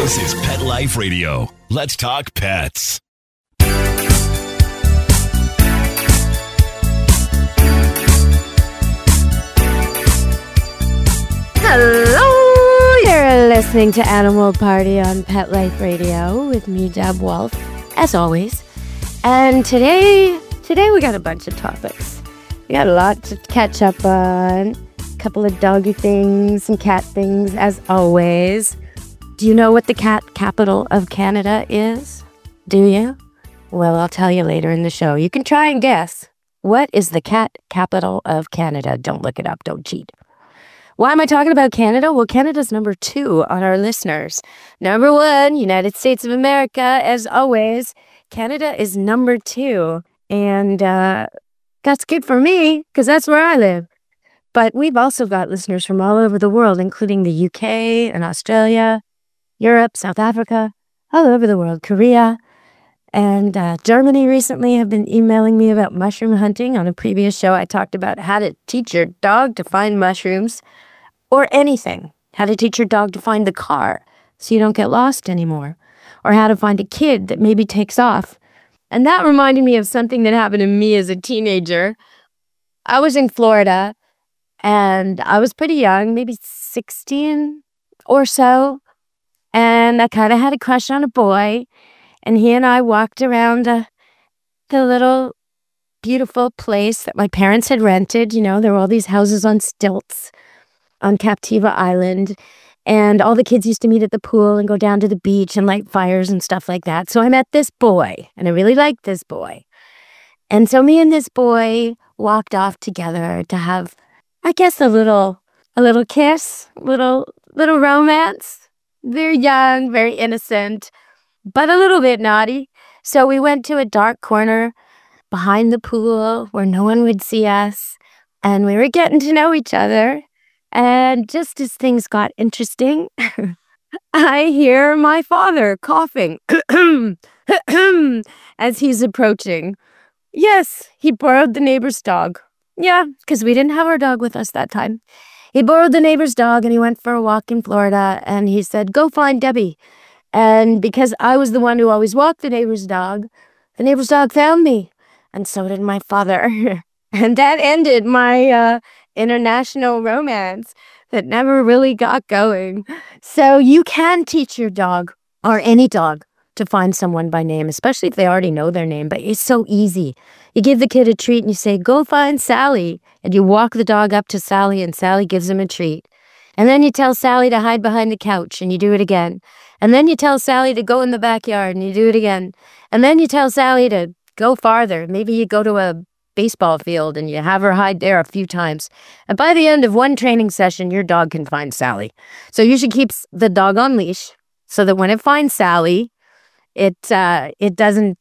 This is Pet Life Radio. Let's talk pets. Hello, you're listening to Animal Party on Pet Life Radio with me, Deb Wolf, as always. And today we got a bunch of topics. We got a lot to catch up on. A couple of doggy things, some cat things, as always. Do you know what the cat capital of Canada is? Do you? Well, I'll tell you later in the show. You can try and guess. What is the cat capital of Canada? Don't look it up. Don't cheat. Why am I talking about Canada? Well, Canada's number 2 on our listeners. Number 1, United States of America, as always. Canada is number 2. And that's good for me, because that's where I live. But we've also got listeners from all over the world, including the UK and Australia, Europe, South Africa, all over the world, Korea. And Germany recently have been emailing me about mushroom hunting. On a previous show, I talked about how to teach your dog to find mushrooms or anything. How to teach your dog to find the car so you don't get lost anymore. Or how to find a kid that maybe takes off. And that reminded me of something that happened to me as a teenager. I was in Florida and I was pretty young, maybe 16 or so. And I kind of had a crush on a boy. And he and I walked around the little beautiful place that my parents had rented. You know, there were all these houses on stilts on Captiva Island. And all the kids used to meet at the pool and go down to the beach and light fires and stuff like that. So I met this boy, and I really liked this boy. And so me and this boy walked off together to have, I guess, a little kiss, little romance. Very young, very innocent, but a little bit naughty. So we went to a dark corner behind the pool where no one would see us, and we were getting to know each other. And just as things got interesting, I hear my father coughing as he's approaching. Yes, he borrowed the neighbor's dog. Yeah, because we didn't have our dog with us that time. He borrowed the neighbor's dog and he went for a walk in Florida, and he said, "Go find Debbie." And because I was the one who always walked the neighbor's dog found me. And so did my father. And that ended my international romance that never really got going. So you can teach your dog, or any dog, to find someone by name, especially if they already know their name. But it's so easy. You give the kid a treat and you say, "Go find Sally." And you walk the dog up to Sally and Sally gives him a treat. And then you tell Sally to hide behind the couch and you do it again. And then you tell Sally to go in the backyard and you do it again. And then you tell Sally to go farther. Maybe you go to a baseball field and you have her hide there a few times. And by the end of one training session, your dog can find Sally. So you should keep the dog on leash so that when it finds Sally, it doesn't,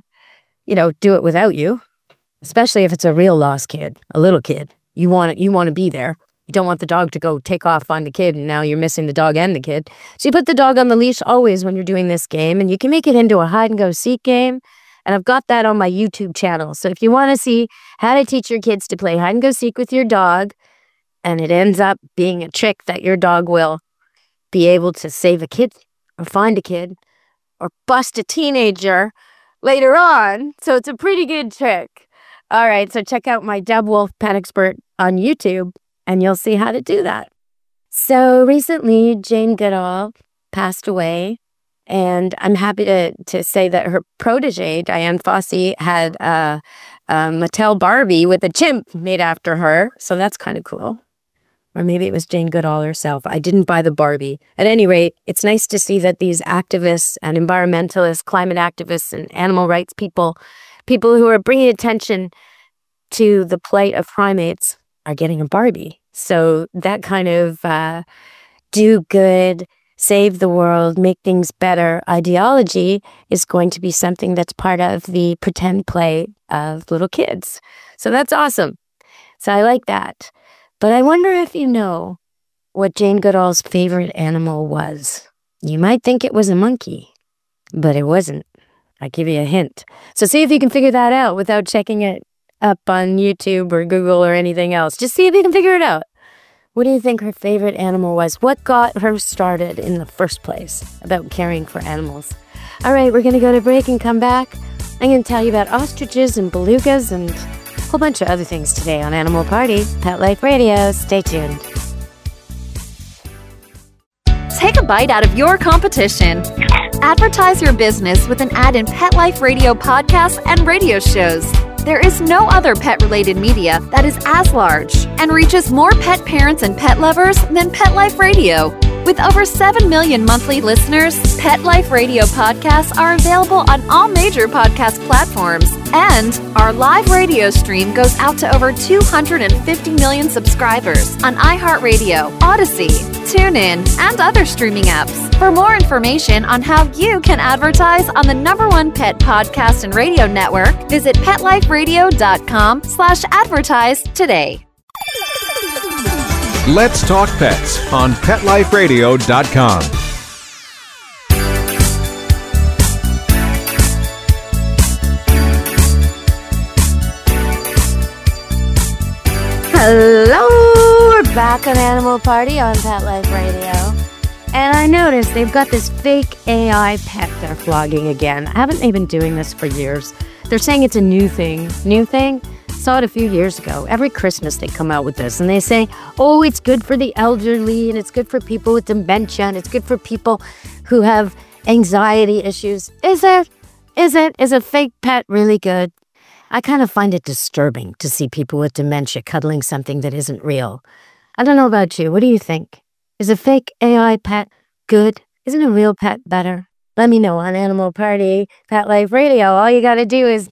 do it without you. Especially if it's a real lost kid, a little kid. You want to be there. You don't want the dog to go take off, find the kid, and now you're missing the dog and the kid. So you put the dog on the leash always when you're doing this game, and you can make it into a hide-and-go-seek game. And I've got that on my YouTube channel. So if you want to see how to teach your kids to play hide-and-go-seek with your dog, and it ends up being a trick that your dog will be able to save a kid, or find a kid, or bust a teenager later on. So it's a pretty good trick. All right, so check out my Deb Wolf Pet Expert on YouTube, and you'll see how to do that. So recently, Jane Goodall passed away, and I'm happy to say that her protege, Diane Fossey, had a Mattel Barbie with a chimp made after her. So that's kind of cool. Or maybe it was Jane Goodall herself. I didn't buy the Barbie. At any rate, it's nice to see that these activists and environmentalists, climate activists and animal rights people who are bringing attention to the plight of primates are getting a Barbie. So that kind of do good, save the world, make things better ideology is going to be something that's part of the pretend play of little kids. So that's awesome. So I like that. But I wonder if you know what Jane Goodall's favorite animal was. You might think it was a monkey, but it wasn't. I'll give you a hint. So see if you can figure that out without checking it up on YouTube or Google or anything else. Just see if you can figure it out. What do you think her favorite animal was? What got her started in the first place about caring for animals? All right, we're going to go to break and come back. I'm going to tell you about ostriches and belugas and a whole bunch of other things today on Animal Party, Pet Life Radio. Stay tuned. Take a bite out of your competition. Advertise your business with an ad in Pet Life Radio podcasts and radio shows. There is no other pet-related media that is as large and reaches more pet parents and pet lovers than Pet Life Radio. With over 7 million monthly listeners, Pet Life Radio podcasts are available on all major podcast platforms, and our live radio stream goes out to over 250 million subscribers on iHeartRadio, Odyssey, TuneIn, and other streaming apps. For more information on how you can advertise on the #1 pet podcast and radio network, visit PetLifeRadio.com/advertise today. Let's Talk Pets on PetLifeRadio.com. Hello, we're back on Animal Party on Pet Life Radio. And I noticed they've got this fake AI pet they're flogging again. Haven't they been doing this for years? They're saying it's a new thing. New thing? Saw it a few years ago. Every Christmas they come out with this and they say, oh, it's good for the elderly and it's good for people with dementia and it's good for people who have anxiety issues. Is it? Is a fake pet really good? I kind of find it disturbing to see people with dementia cuddling something that isn't real. I don't know about you. What do you think? Is a fake AI pet good? Isn't a real pet better? Let me know on Animal Party, Pet Life Radio. All you got to do is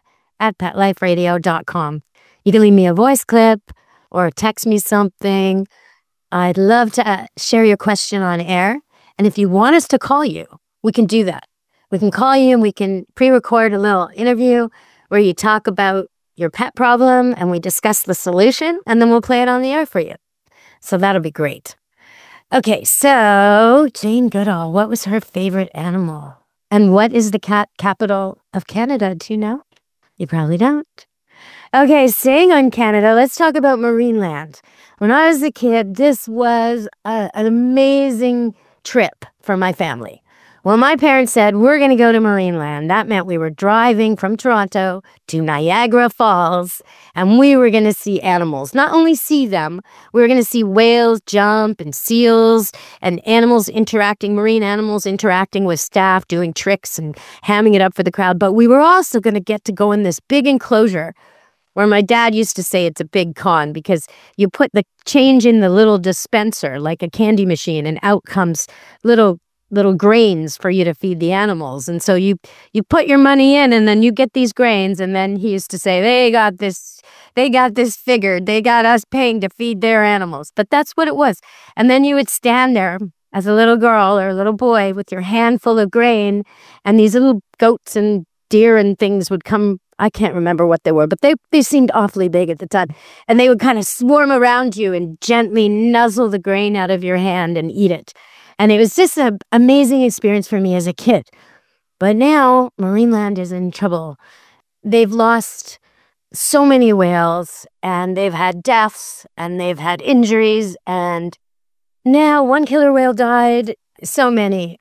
deb@PetLifeRadio.com. You can leave me a voice clip or text me something. I'd love to share your question on air. And if you want us to call you, we can do that. We can call you and we can pre-record a little interview where you talk about your pet problem and we discuss the solution and then we'll play it on the air for you. So that'll be great. Okay, so Jane Goodall, what was her favorite animal? And what is the capital of Canada? Do you know? You probably don't. Okay, staying on Canada, let's talk about Marineland. When I was a kid, this was an amazing trip for my family. Well, my parents said, we're going to go to Marineland. That meant we were driving from Toronto to Niagara Falls, and we were going to see animals. Not only see them, we were going to see whales jump and seals and animals interacting, marine animals interacting with staff, doing tricks and hamming it up for the crowd. But we were also going to get to go in this big enclosure where my dad used to say it's a big con because you put the change in the little dispenser like a candy machine and out comes little grains for you to feed the animals. And so you put your money in and then you get these grains. And then he used to say, they got this figured. They got us paying to feed their animals. But that's what it was. And then you would stand there as a little girl or a little boy with your hand full of grain and these little goats and deer and things would come. I can't remember what they were, but they seemed awfully big at the time. And they would kind of swarm around you and gently nuzzle the grain out of your hand and eat it. And it was just an amazing experience for me as a kid. But now Marineland is in trouble. They've lost so many whales and they've had deaths and they've had injuries. And now one killer whale died. So many.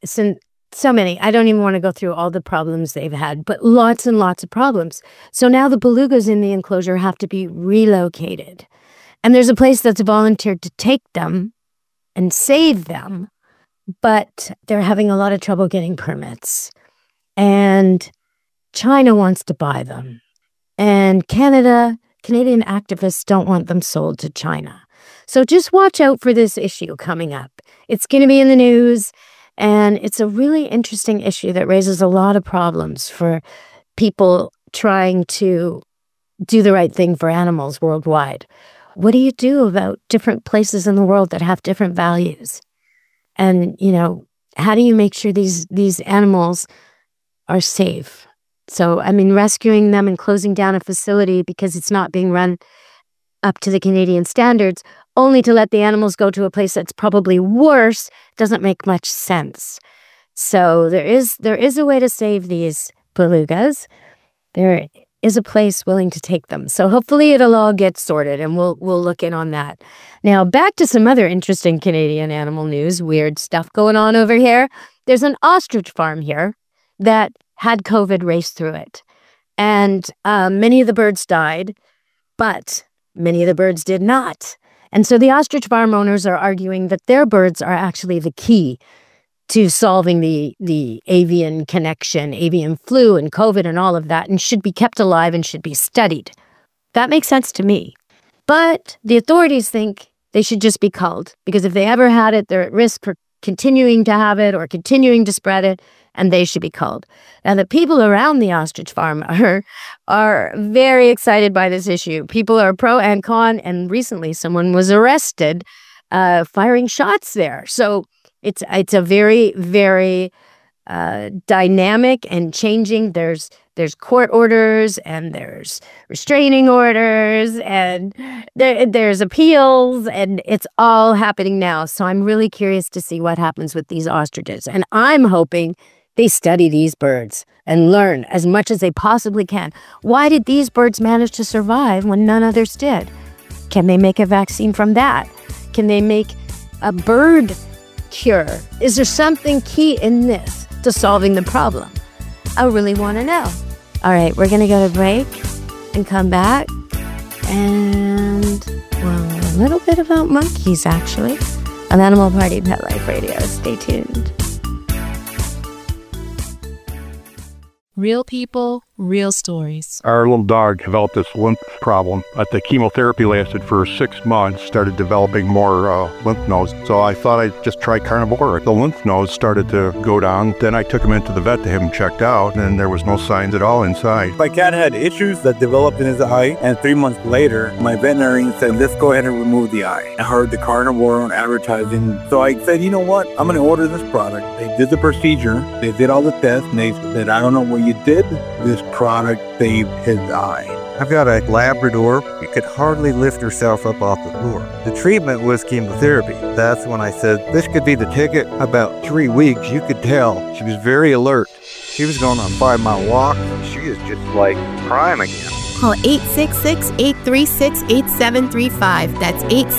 I don't even want to go through all the problems they've had, but lots and lots of problems. So now the belugas in the enclosure have to be relocated. And there's a place that's volunteered to take them and save them. But they're having a lot of trouble getting permits. And China wants to buy them. And Canadian activists don't want them sold to China. So just watch out for this issue coming up. It's going to be in the news. And it's a really interesting issue that raises a lot of problems for people trying to do the right thing for animals worldwide. What do you do about different places in the world that have different values? And, how do you make sure these animals are safe? So, rescuing them and closing down a facility because it's not being run up to the Canadian standards, only to let the animals go to a place that's probably worse, doesn't make much sense. So there is a way to save these belugas. There is a place willing to take them. So hopefully it'll all get sorted, and we'll look in on that. Now, back to some other interesting Canadian animal news, weird stuff going on over here. There's an ostrich farm here that had COVID race through it. And many of the birds died, but many of the birds did not. And so the ostrich farm owners are arguing that their birds are actually the key to solving the avian connection, avian flu and COVID and all of that, and should be kept alive and should be studied. That makes sense to me. But the authorities think they should just be culled, because if they ever had it, they're at risk for continuing to have it or continuing to spread it, and they should be culled. Now, the people around the ostrich farm are very excited by this issue. People are pro and con, and recently someone was arrested firing shots there. So it's a very, very dynamic and changing. There's court orders, and there's restraining orders, and there's appeals, and it's all happening now. So I'm really curious to see what happens with these ostriches. And I'm hoping they study these birds and learn as much as they possibly can. Why did these birds manage to survive when none others did? Can they make a vaccine from that? Can they make a bird cure? Is there something key in this to solving the problem? I really want to know. All right, we're going to go to break and come back. And, well, a little bit about monkeys, actually, on Animal Party Pet Life Radio. Stay tuned. Real people, real stories. Our little dog developed this lymph problem. The chemotherapy lasted for 6 months, started developing more lymph nodes. So I thought I'd just try Carnivora. The lymph nodes started to go down. Then I took him into the vet to have him checked out, and there was no signs at all inside. My cat had issues that developed in his eye, and 3 months later, my veterinarian said, let's go ahead and remove the eye. I heard the Carnivora on advertising, so I said, you know what? I'm going to order this product. They did the procedure. They did all the tests, and they said, I don't know what you did. This product saved his eye. I've got a Labrador who could hardly lift herself up off the floor. The treatment was chemotherapy. That's when I said, this could be the ticket. About 3 weeks, you could tell. She was very alert. She was going on a 5-mile walk. She is just like prime again. Call 866-836-8735. That's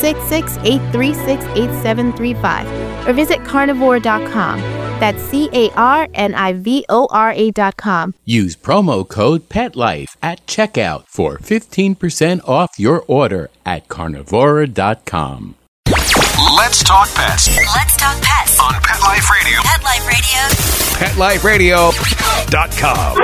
866-836-8735. Or visit carnivora.com. That's carnivora.com. Use promo code PETLIFE at checkout for 15% off your order at carnivora.com. Let's talk pets. Let's talk pets On Pet Life Radio. Pet Life Radio. PetLifeRadio.com.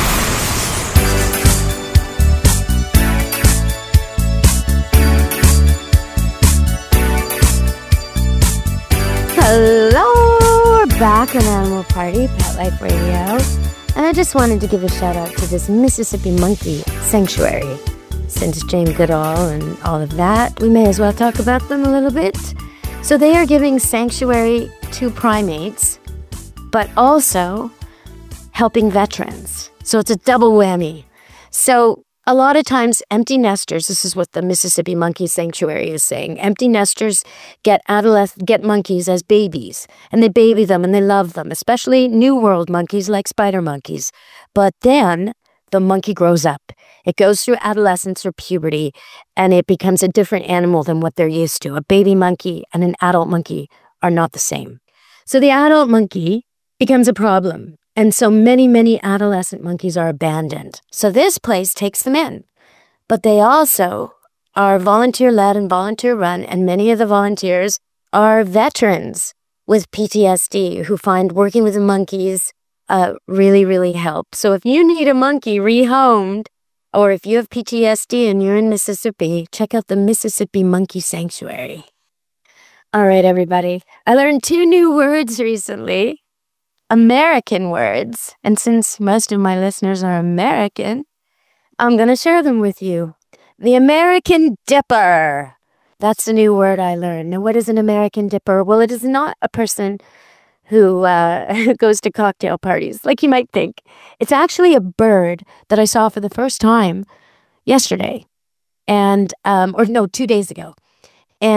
Hello, we're back on Animal Party Pet Life Radio, and I just wanted to give a shout out to this Mississippi Monkey Sanctuary. Since Jane Goodall and all of that, we may as well talk about them a little bit. So they are giving sanctuary to primates, but also helping veterans. So it's a double whammy. So a lot of times empty nesters, this is what the Mississippi Monkey Sanctuary is saying, empty nesters get monkeys as babies, and they baby them and they love them, especially New World monkeys like spider monkeys. But then the monkey grows up. It goes through adolescence or puberty, and it becomes a different animal than what they're used to. A baby monkey and an adult monkey are not the same. So the adult monkey becomes a problem. And so many, many adolescent monkeys are abandoned. So this place takes them in. But they also are volunteer-led and volunteer-run, and many of the volunteers are veterans with PTSD who find working with the monkeys really, really help. So if you need a monkey rehomed, or if you have PTSD and you're in Mississippi, check out the Mississippi Monkey Sanctuary. All right, everybody. I learned 2 new words recently. American words, and since most of my listeners are American, I'm going to share them with you. The American Dipper. That's a new word I learned. Now, what is an American Dipper? Well, it is not a person who goes to cocktail parties, like you might think. It's actually a bird that I saw for the first time yesterday, and 2 days ago. And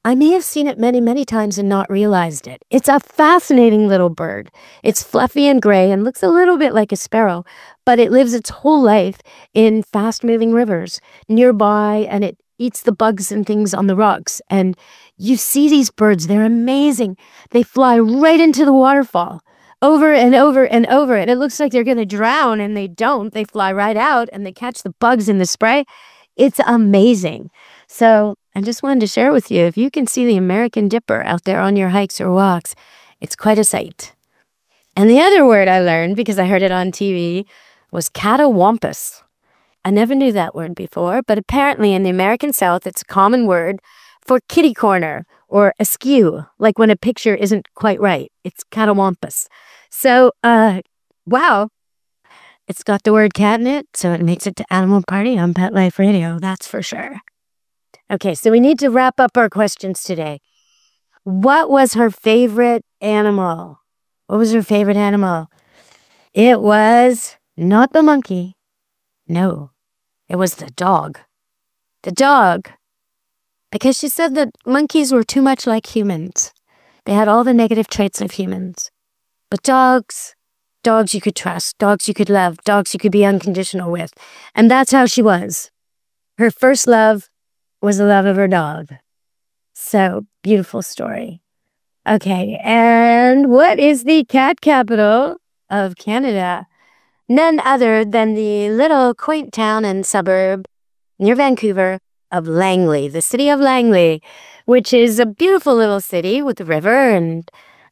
I may have seen it many, many times and not realized it. It's a fascinating little bird. It's fluffy and gray and looks a little bit like a sparrow, but it lives its whole life in fast-moving rivers nearby, and it eats the bugs and things on the rocks. And you see these birds, they're amazing. They fly right into the waterfall over and over and over, and it looks like they're going to drown, and they don't. They fly right out, and they catch the bugs in the spray. It's amazing. So I just wanted to share with you, if you can see the American dipper out there on your hikes or walks, it's quite a sight. And the other word I learned, because I heard it on TV, was catawampus. I never knew that word before, but apparently in the American South, it's a common word for kitty corner or askew, like when a picture isn't quite right. It's catawampus. So, wow. It's got the word cat in it, so it makes it to Animal Party on Pet Life Radio, that's for sure. Okay, so we need to wrap up our questions today. What was her favorite animal? What was her favorite animal? It was not the monkey. No, it was the dog. The dog. Because she said that monkeys were too much like humans. They had all the negative traits of humans. But dogs you could trust, dogs you could love, dogs you could be unconditional with. And that's how she was. Her first love was the love of her dog. So, beautiful story. Okay, and what is the cat capital of Canada? None other than the little quaint town and suburb near Vancouver of Langley, the city of Langley, which is a beautiful little city with a river and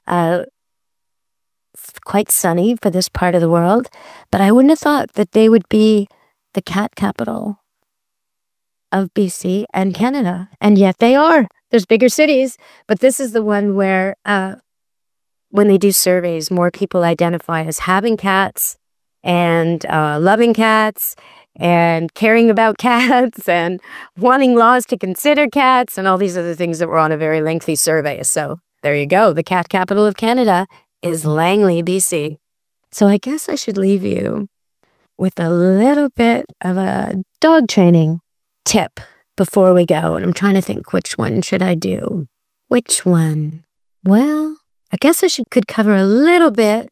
quite sunny for this part of the world. But I wouldn't have thought that they would be the cat capital of BC and Canada. And yet they are. There's bigger cities, but this is the one where when they do surveys, more people identify as having cats and loving cats and caring about cats and wanting laws to consider cats and all these other things that were on a very lengthy survey. So there you go. The cat capital of Canada is Langley, BC. So I guess I should leave you with a little bit of a dog training tip before we go. And I'm trying to think, which one should I do? Which one? Well, I guess I could cover a little bit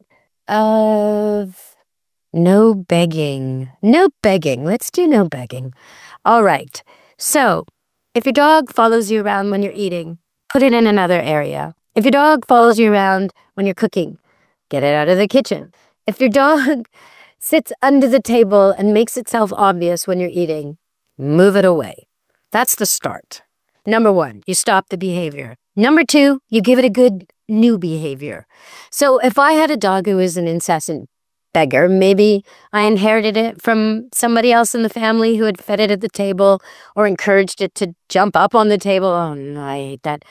of no begging. No begging. Let's do no begging. All right. So if your dog follows you around when you're eating, put it in another area. If your dog follows you around when you're cooking, get it out of the kitchen. If your dog sits under the table and makes itself obvious when you're eating, move it away. That's the start. Number 1, you stop the behavior. Number 2, you give it a good new behavior. So if I had a dog who was an incessant beggar, maybe I inherited it from somebody else in the family who had fed it at the table or encouraged it to jump up on the table. Oh, no, I hate that.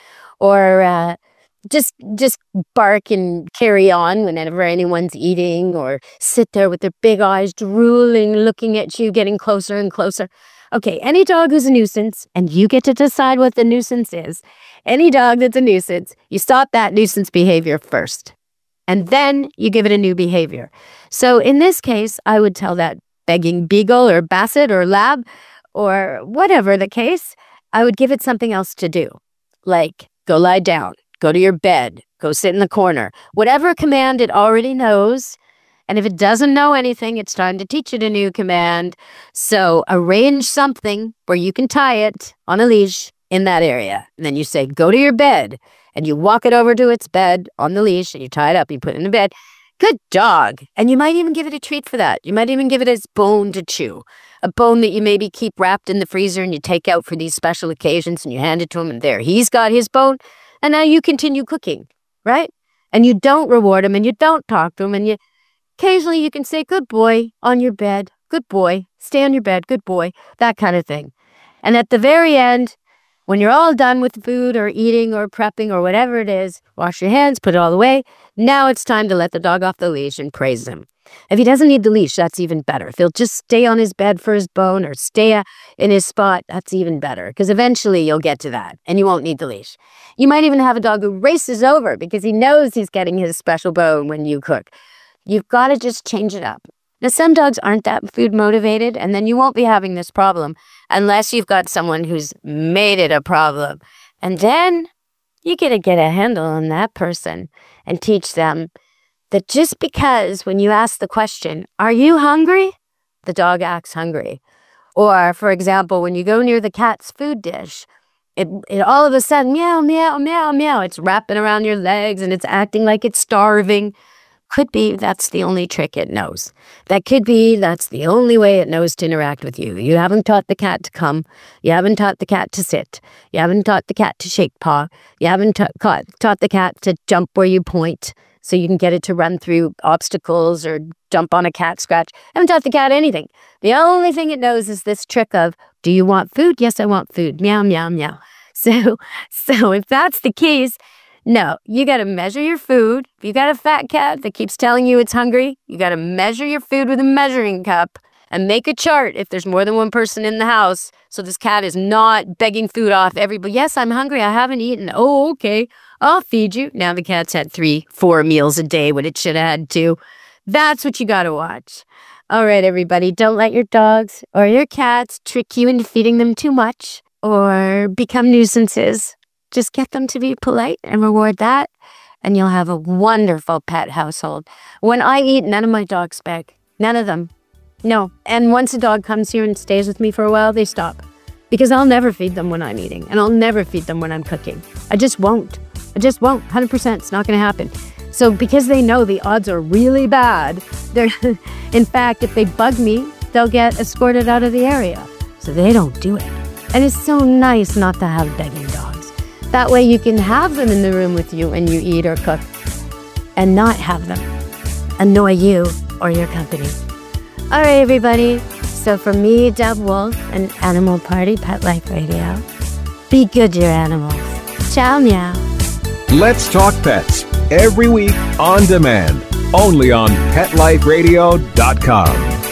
Or just bark and carry on whenever anyone's eating, or sit there with their big eyes drooling, looking at you, getting closer and closer. Okay, any dog who's a nuisance, and you get to decide what the nuisance is, any dog that's a nuisance, you stop that nuisance behavior first. And then you give it a new behavior. So in this case, I would tell that begging beagle or basset or lab or whatever the case, I would give it something else to do. Like, go lie down, go to your bed, go sit in the corner. Whatever command it already knows. And if it doesn't know anything, it's time to teach it a new command. So arrange something where you can tie it on a leash in that area. And then you say, go to your bed. And you walk it over to its bed on the leash, and you tie it up, you put it in the bed. Good dog. And you might even give it a treat for that. You might even give it its bone to chew. A bone that you maybe keep wrapped in the freezer and you take out for these special occasions, and you hand it to him, and there, he's got his bone. And now you continue cooking, right? And you don't reward him, and you don't talk to him, and occasionally you can say, good boy, on your bed, good boy, stay on your bed, good boy, that kind of thing. And at the very end, when you're all done with food or eating or prepping or whatever it is, wash your hands, put it all away. Now it's time to let the dog off the leash and praise him. If he doesn't need the leash, that's even better. If he'll just stay on his bed for his bone or stay in his spot, that's even better, because eventually you'll get to that and you won't need the leash. You might even have a dog who races over because he knows he's getting his special bone when you cook. You've got to just change it up. Now, some dogs aren't that food motivated, and then you won't be having this problem unless you've got someone who's made it a problem And then you got to get a handle on that person and teach them that just because when you ask the question, are you hungry? The dog acts hungry. Or, for example, when you go near the cat's food dish, it all of a sudden, meow, meow, meow, meow. It's wrapping around your legs and it's acting like it's starving. Could be that's the only trick it knows. That could be that's the only way it knows to interact with you. You haven't taught the cat to come. You haven't taught the cat to sit. You haven't taught the cat to shake paw. You haven't taught the cat to jump where you point so you can get it to run through obstacles or jump on a cat scratch. I haven't taught the cat anything. The only thing it knows is this trick of, do you want food? Yes, I want food. Meow, meow, meow. So if that's the case, no, you got to measure your food. If you got a fat cat that keeps telling you it's hungry, you got to measure your food with a measuring cup and make a chart if there's more than one person in the house. So this cat is not begging food off everybody. Yes, I'm hungry. I haven't eaten. Oh, okay. I'll feed you. Now the cat's had 3-4 meals a day when it should have had 2. That's what you got to watch. All right, everybody. Don't let your dogs or your cats trick you into feeding them too much or become nuisances. Just get them to be polite and reward that, and you'll have a wonderful pet household. When I eat, none of my dogs beg. None of them. No. And once a dog comes here and stays with me for a while, they stop. Because I'll never feed them when I'm eating, and I'll never feed them when I'm cooking. I just won't. 100%. It's not going to happen. So because they know the odds are really bad, in fact, if they bug me, they'll get escorted out of the area. So they don't do it. And it's so nice not to have begging dogs. That way you can have them in the room with you when you eat or cook and not have them annoy you or your company. All right, everybody. So for me, Deb Wolf, and Animal Party Pet Life Radio, be good to your animals. Ciao, meow. Let's Talk Pets, every week on demand, only on PetLifeRadio.com.